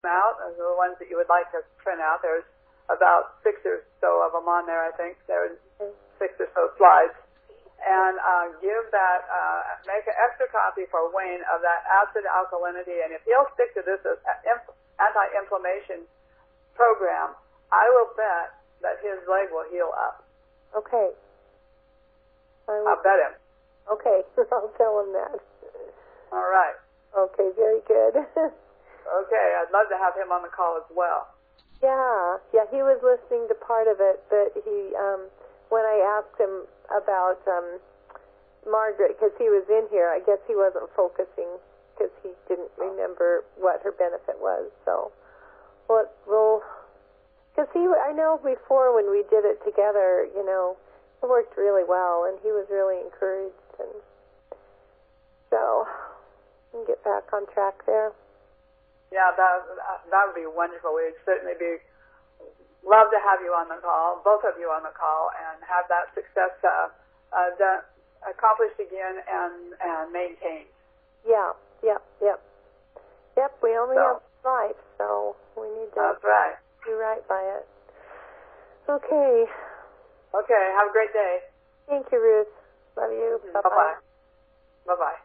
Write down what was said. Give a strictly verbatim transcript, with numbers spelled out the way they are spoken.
out, those are the ones that you would like to print out. There's about six or so of them on there, I think. There's six or so slides. And uh, give that, uh, make an extra copy for Wayne of that acid alkalinity. And if he'll stick to this anti-inflammation program, I will bet that his leg will heal up. Okay. I'll bet him. Okay, I'll tell him that. All right. Okay, very good. Okay, I'd love to have him on the call as well. Yeah, yeah, he was listening to part of it, but he, um, when I asked him about um, Margaret, because he was in here, I guess he wasn't focusing because he didn't remember what her benefit was. So, well, well, because he, I know before when we did it together, you know, it worked really well, and he was really encouraged, and so we can get back on track there. Yeah, that that would be wonderful. We'd certainly be love to have you on the call, both of you on the call, and have that success uh, uh, done, accomplished again and and maintained. Yeah, yep, yep, yep. We only so, have life, so we need to that's right. do right by it. Okay. Okay. Have a great day. Thank you, Ruth. Love you. Bye bye. Bye bye.